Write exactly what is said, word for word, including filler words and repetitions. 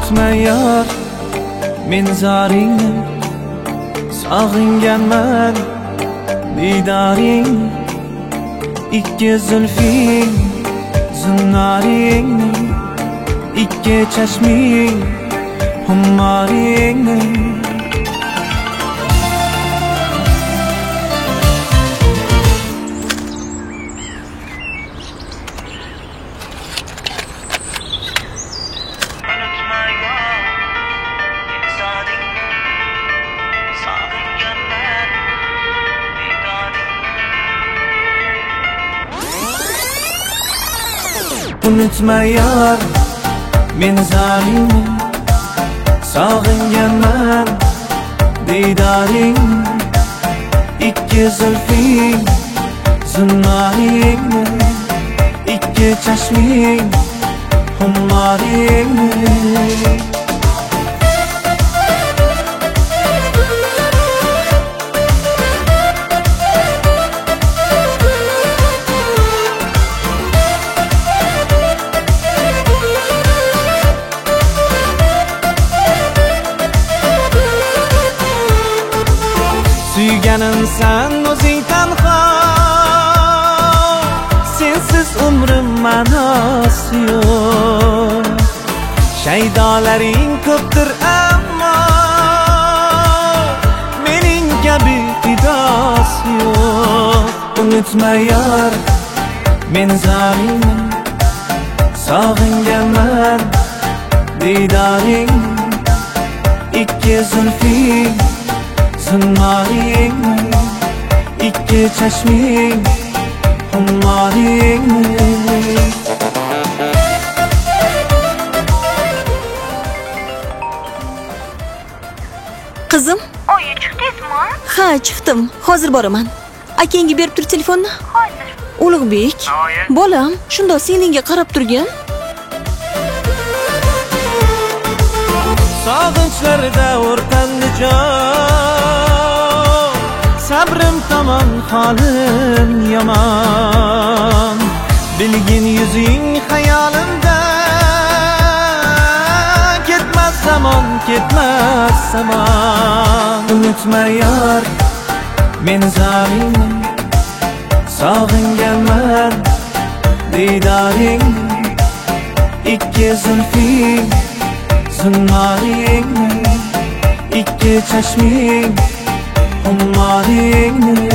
Unutma yor, men zoringni, sog'inganman didoring. Ikki zulfing, zinaringni, ikki chashming, humoringni. Unutma yor, men zoringni, sog'inganman didoring. Ikki zulfing, zinaringni, ikki chashming, humoringni. Suyganim sen o'zing tanho, sensiz umrim ma'nosi yo'q. Shaydolaring ko'pdir ammo mening kabi fidosi yo'q. Unutma yor, men zoringni, sog'inganman didoring. Ikki zulfing, zinaringni, ikki chashming, humoringni. Qizim, oyi chiqdingizmi? ha, chiqdim. Hozir boraman. Akangga berib tur telefonni. Hozir. Ulug'bek, bolam, shunda seningga qarab turgin. Sog'inchlarda o'rtandi jon, sabrim tamom, holim yomon. Bilgin yuzing xayolimda, ketmas zamon, ketmas zamon. Unutma yor, men zoringni, sog'inganman didoring. Ikki zulfing, zinaringni, ikki chashming, humoringni.